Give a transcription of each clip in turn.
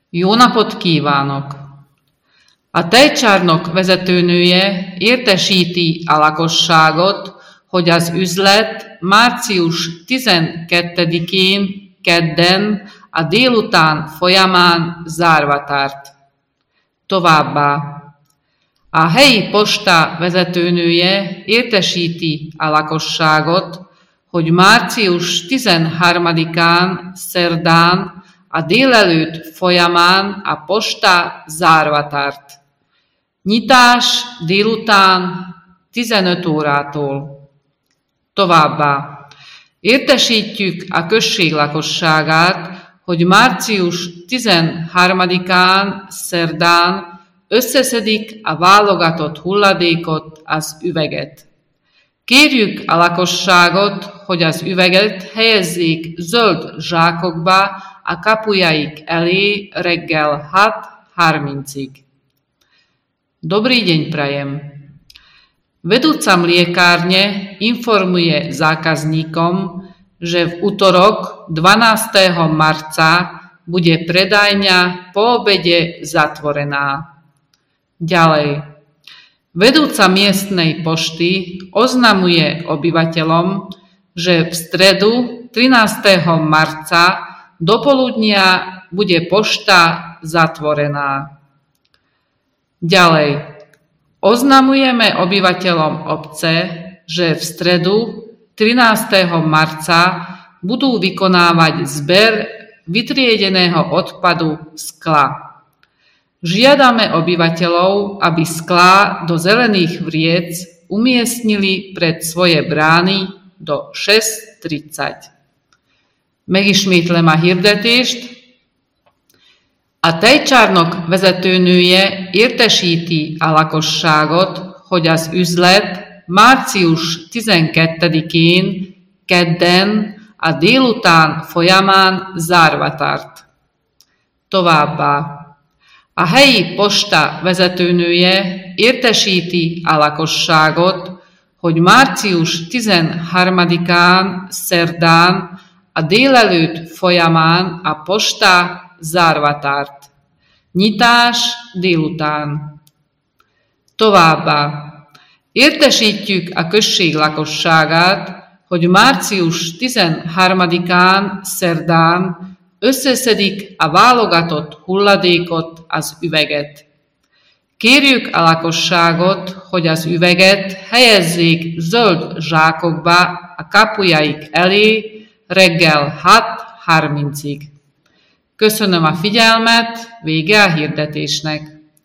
Jó napot kívánok! A tejcsarnok vezetőnője értesíti a lakosságot, hogy az üzlet március 12-én kedden a délután folyamán zárva tart. Továbbá a helyi posta vezetőnője értesíti a lakosságot, hogy március 13-án szerdán a délelőtt folyamán a posta zárva tart. Nyitás délután 15 órától. Továbbá értesítjük a község lakosságát, hogy március 13-án szerdán összeszedik a válogatott hulladékot, az üveget. Kérjük a lakosságot, hogy az üveget helyezzék zöld zsákokba a kapujaik elé reggel 6:30. Dobrý deň prajem. Vedúca mliekárne informuje zákazníkom, že v utorok 12. marca bude predajňa po obede zatvorená. Ďalej. Vedúca miestnej pošty oznamuje obyvateľom, že v stredu 13. marca do poludnia bude pošta zatvorená. Ďalej. Oznamujeme obyvateľom obce, že v stredu 13. marca budú vykonávať zber vytriedeného odpadu skla. Žiadame obyvateľov, aby sklá do zelených vriec umiestnili pred svoje brány do 6:30. Megismétlem a hirdetést. A tejcsarnok vezetőnője értesíti a lakosságot, hogy az üzlet március 12-én kedden a délután folyamán zárva tart. Továbbá a helyi posta vezetőnője értesíti a lakosságot, hogy március 13-án szerdán a délelőtt folyamán a posta zárva tart. Nyitás délután. Továbbá értesítjük a község lakosságát, hogy március 13-án szerdán összeszedik a válogatott hulladékot, az üveget. Kérjük a lakosságot, hogy az üveget helyezzék zöld zsákokba a kapujaik elé reggel 6:30. Köszönöm a figyelmet, vége a hirdetésnek.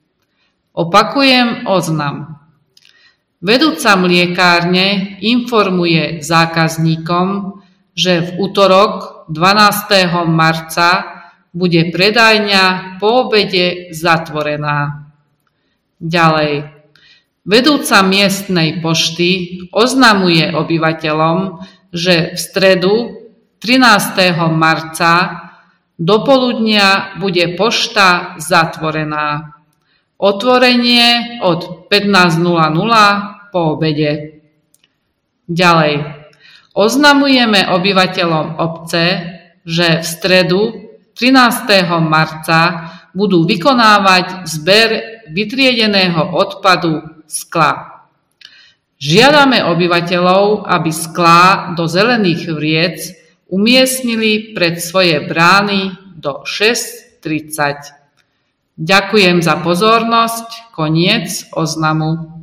Opakujem oznam. Vedúca mliekárne informuje zákazníkom, že v utorok 12. marca bude predajňa po obede zatvorená. Ďalej. Vedúca miestnej pošty oznamuje obyvateľom, že v stredu 13. marca do poludnia bude pošta zatvorená. Otvorenie od 15:00 po obede. Ďalej. Oznamujeme obyvateľom obce, že v stredu 13. marca budú vykonávať zber vytriedeného odpadu skla. Žiadame obyvateľov, aby sklá do zelených vriec umiestnili pred svoje brány do 6:30. Ďakujem za pozornosť, koniec oznamu.